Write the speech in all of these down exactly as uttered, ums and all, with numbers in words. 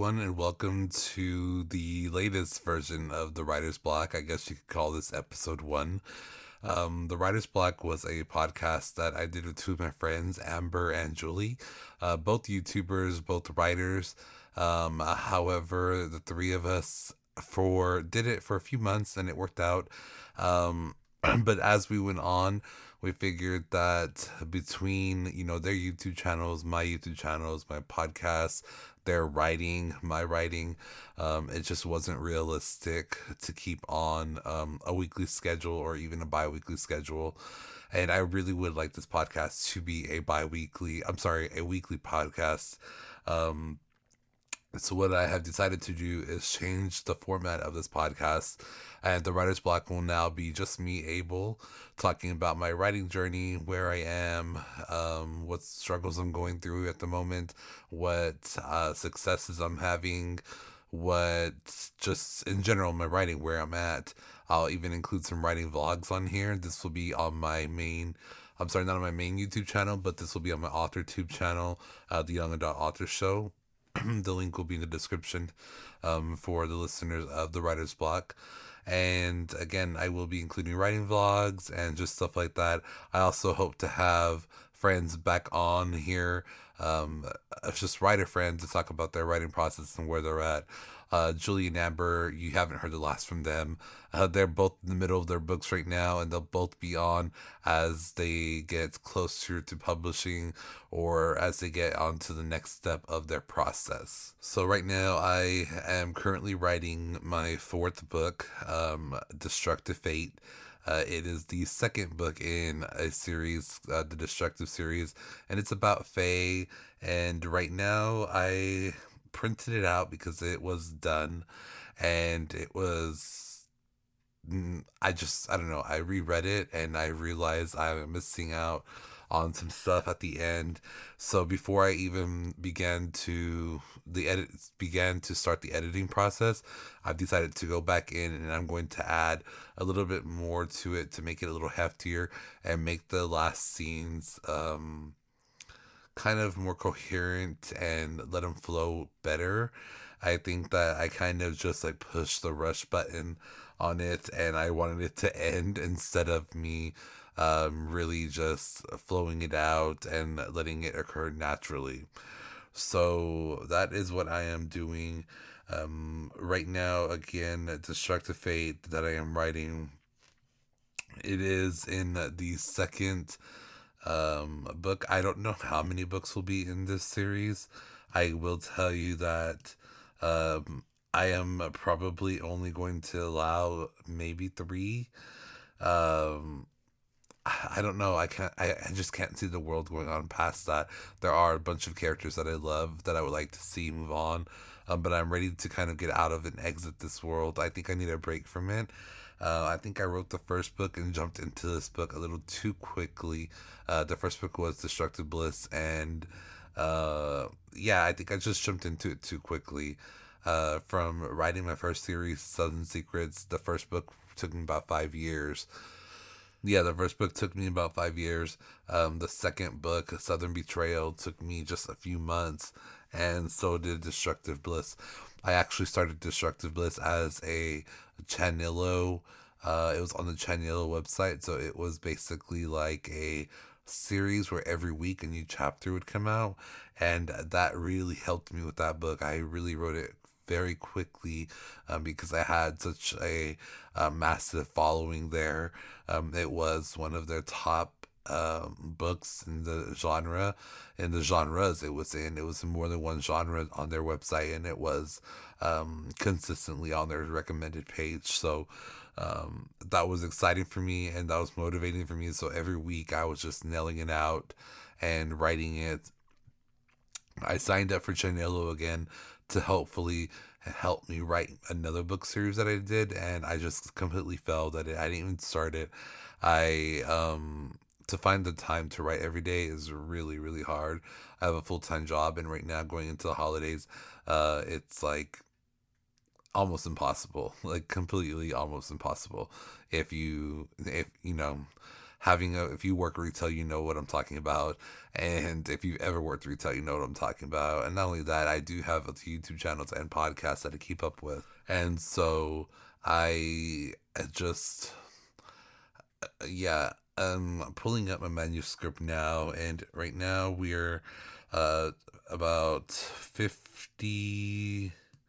everyone, and welcome to the latest version of The Writer's Block. I guess you could call this episode one. Um, the Writer's Block was a podcast that I did with two of my friends, Amber and Julie, uh, both YouTubers, both writers. Um, uh, however, the three of us for did it for a few months, and it worked out. Um, but as we went on, we figured that between you know their YouTube channels, my YouTube channels, my podcasts, their writing, my writing, um, it just wasn't realistic to keep on um, a weekly schedule or even a bi-weekly schedule. And I really would like this podcast to be a bi-weekly, I'm sorry, a weekly podcast. Um, so what I have decided to do is change the format of this podcast, and the Writer's Block will now be just me, Abel, talking about my writing journey, where I am, um, what struggles I'm going through at the moment, what uh, successes I'm having, what just in general my writing, where I'm at. I'll even include some writing vlogs on here. This will be on my main. I'm sorry, not on my main YouTube channel, but this will be on my AuthorTube channel, uh, the Young Adult Author Show. The link will be in the description um, for the listeners of the Writer's Block. And again, I will be including writing vlogs and just stuff like that. I also hope to have friends back on here, um, just writer friends, to talk about their writing process and where they're at. Uh, Julie and Amber, you haven't heard the last from them. Uh, they're both in the middle of their books right now, and they'll both be on as they get closer to publishing or as they get on to the next step of their process. So right now, I am currently writing my fourth book, um, Destructive Fate. Uh, it is the second book in a series, uh, the Destructive series, and it's about Faye. And right now, I printed it out because it was done, and it was. mm, I just, I don't know. I reread it and I realized I'm missing out on some stuff at the end. So before I even began to the edit began to start the editing process, I've decided to go back in and I'm going to add a little bit more to it to make it a little heftier and make the last scenes um kind of more coherent and let them flow better. I think that I kind of just like pushed the rush button on it, and I wanted it to end instead of me um, really just flowing it out and letting it occur naturally. So that is what I am doing um, right now. Again, Destructive Fate that I am writing. It is in the second um, book. I don't know how many books will be in this series. I will tell you that um, I am probably only going to allow maybe three. Um, I don't know. I can't. I, I just can't see the world going on past that. There are a bunch of characters that I love that I would like to see move on, um, but I'm ready to kind of get out of and exit this world. I think I need a break from it. Uh, I think I wrote the first book and jumped into this book a little too quickly. Uh, the first book was Destructive Bliss, and uh, yeah, I think I just jumped into it too quickly. Uh, from writing my first series, Southern Secrets, the first book took me about five years. Yeah, the first book took me about five years. Um, the second book, Southern Betrayal, took me just a few months, and so did Destructive Bliss. I actually started Destructive Bliss as a Chanillo. Uh, it was on the Chanillo website, so it was basically like a series where every week a new chapter would come out, and that really helped me with that book. I really wrote it very quickly um, because I had such a, a massive following there. Um, it was one of their top um, books in the genre, in the genres it was in. It was in more than one genre on their website, and it was um, consistently on their recommended page. So um, that was exciting for me, and that was motivating for me. So every week I was just nailing it out and writing it. I signed up for Chanello again to hopefully help me write another book series that I did, and I just completely failed at it. I didn't even start it. I um to find the time to write every day is really really hard. I have a full time job, and right now going into the holidays, uh, it's like almost impossible, like completely almost impossible. If you if you know having a, if you work retail, you know what I'm talking about. And if you've ever worked retail, you know what I'm talking about. And not only that, I do have YouTube channels and podcasts that I keep up with. And so I just, yeah, um, I'm pulling up my manuscript now. And right now we're uh, about fifty.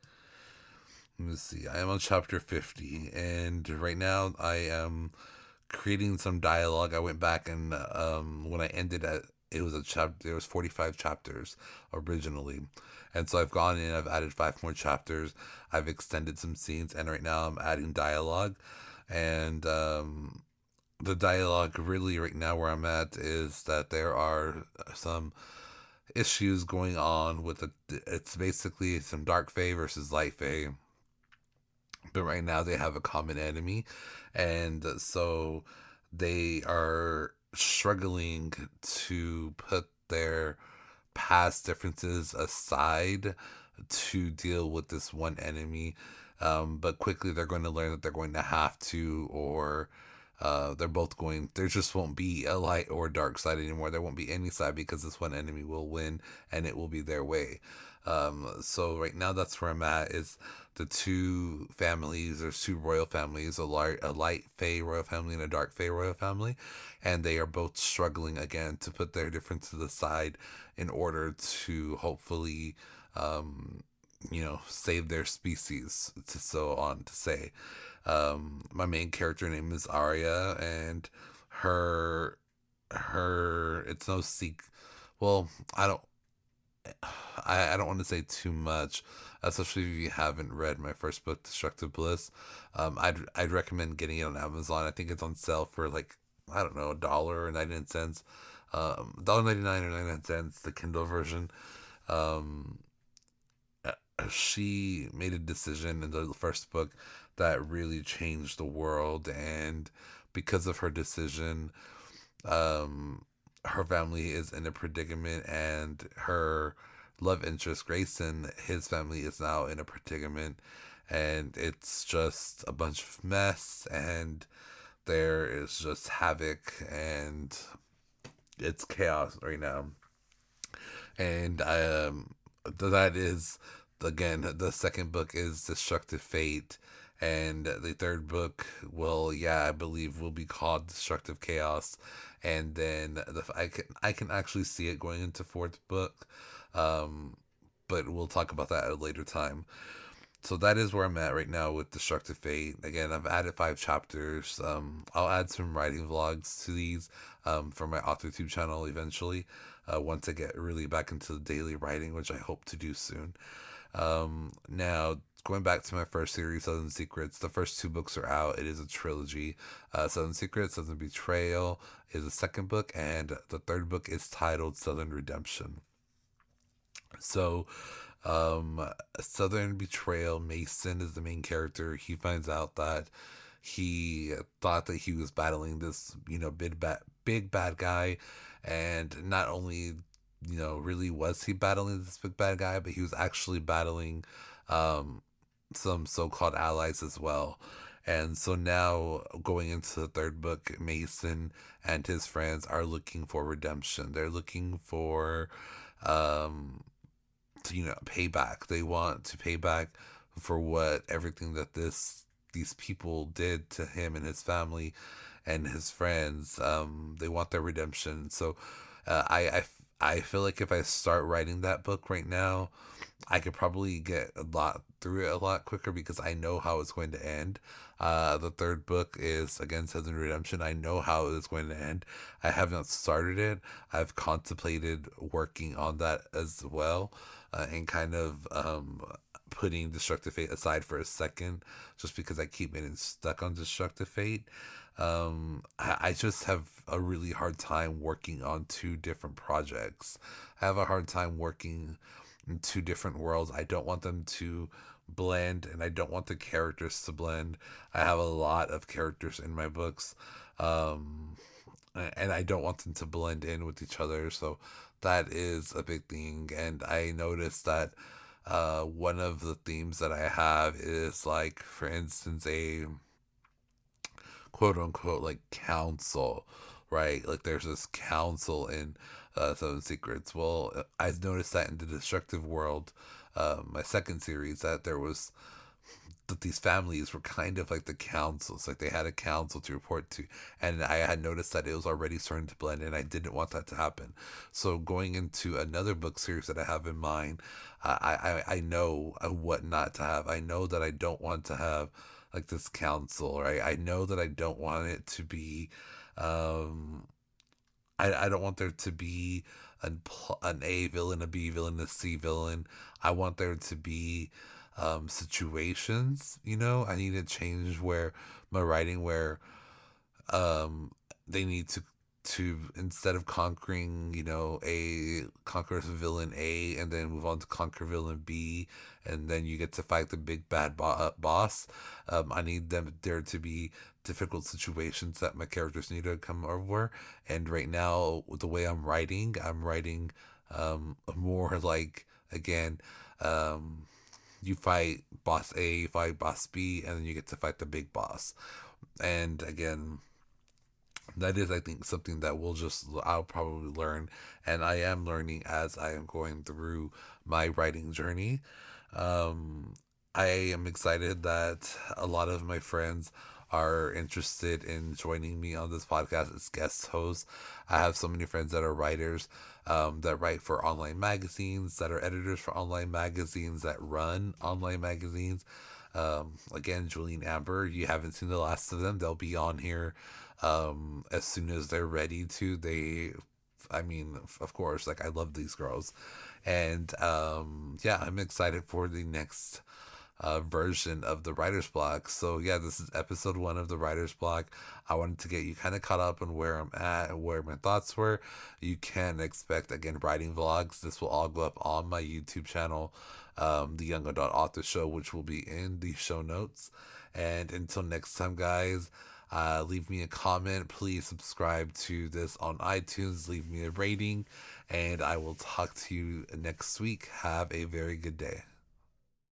Let me see. I am on chapter fifty. And right now I am creating some dialogue. I went back and um, when I ended at it was a chapter. There was forty-five chapters originally, and so I've gone in. I've added five more chapters. I've extended some scenes, and right now I'm adding dialogue. And um, the dialogue really right now where I'm at is that there are some issues going on with the. It's basically some dark fae versus light fae. But right now they have a common enemy, and so they are struggling to put their past differences aside to deal with this one enemy. Um, but quickly they're going to learn that they're going to have to, or uh, they're both going, there just won't be a light or dark side anymore. There won't be any side because this one enemy will win and it will be their way. Um, so right now that's where I'm at, is the two families, there's two royal families, a light, a light fae royal family and a dark fae royal family, and they are both struggling again to put their differences aside in order to hopefully, um, you know, save their species, to so on to say. Um, my main character name is Arya, and her, her, it's no seek. Well, I don't. I, I don't want to say too much, especially if you haven't read my first book, Destructive Bliss. Um, I'd I'd recommend getting it on Amazon. I think it's on sale for like, I don't know, a dollar or ninety nine cents, um, dollar ninety nine or ninety nine cents, the Kindle version. Um, she made a decision in the first book that really changed the world, and because of her decision, um her family is in a predicament, and her love interest Grayson, his family is now in a predicament, and it's just a bunch of mess, and there is just havoc, and it's chaos right now. And um that is, again, the second book is Destructive Fate, and the third book will, yeah, I believe will be called Destructive Chaos. And then the I can I can actually see it going into fourth book, um, but we'll talk about that at a later time. So that is where I'm at right now with Destructive Fate. Again, I've added five chapters. Um, I'll add some writing vlogs to these um, for my AuthorTube channel eventually, uh, once I get really back into the daily writing, which I hope to do soon. Um, now, going back to my first series, Southern Secrets, the first two books are out. It is a trilogy. Uh, Southern Secrets, Southern Betrayal is the second book, and the third book is titled Southern Redemption. So, um, Southern Betrayal, Mason is the main character. He finds out that he thought that he was battling this, you know, big bad, big bad guy, and not only, you know, really was he battling this big bad guy, but he was actually battling um, some so-called allies as well. And so now, going into the third book, Mason and his friends are looking for redemption. They're looking for, um, you know, payback. They want to pay back for what everything that this these people did to him and his family and his friends. Um, they want their redemption. So uh, I, I I feel like if I start writing that book right now, I could probably get a lot through it a lot quicker because I know how it's going to end. Uh, the third book is, again, Southern Redemption. I know how it is going to end. I have not started it. I've contemplated working on that as well, uh, and kind of um, putting Destructive Fate aside for a second, just because I keep getting stuck on Destructive Fate. Um, I, I just have a really hard time working on two different projects. I have a hard time working in two different worlds. I don't want them to blend, and I don't want the characters to blend. I have a lot of characters in my books, um, and I don't want them to blend in with each other. So that is a big thing. And I noticed that uh, one of the themes that I have is, like, for instance, a quote unquote like council, right? Like there's this council in uh, Seven Secrets. Well, I noticed that in the Destructive World, um, my second series, that there was that these families were kind of like the councils, like they had a council to report to, and I had noticed that it was already starting to blend, and I didn't want that to happen. So going into another book series that I have in mind, I I, I know what not to have. I know that I don't want to have like this council, right? I know that I don't want it to be, um, I I don't want there to be an an A villain, a B villain, a C villain. I want there to be um, situations. You know, I need to change where my writing where um, they need to to instead of conquering, you know, a conquer villain A and then move on to conquer villain B, and then you get to fight the big bad bo- uh, boss. Um, I need them there to be difficult situations that my characters need to come over. And right now, with the way I'm writing, I'm writing um, more like again. Um, you fight boss A, you fight boss B, and then you get to fight the big boss. And again, that is, I think, something that we'll just, I'll probably learn. And I am learning as I am going through my writing journey. Um, I am excited that a lot of my friends are interested in joining me on this podcast as guest hosts. I have so many friends that are writers, um, that write for online magazines, that are editors for online magazines, that run online magazines. Um, again, Julie and Amber, you haven't seen the last of them. They'll be on here um, as soon as they're ready to. They, I mean, of course, like I love these girls. And um, yeah, I'm excited for the next uh, version of the writer's block. So yeah, this is episode one of the writer's block. I wanted to get you kind of caught up on where I'm at and where my thoughts were. You can expect, again, writing vlogs. This will all go up on my YouTube channel, um, the Young Adult Author Show, which will be in the show notes. And until next time, guys, uh, leave me a comment. Please subscribe to this on iTunes. Leave me a rating. And I will talk to you next week. Have a very good day.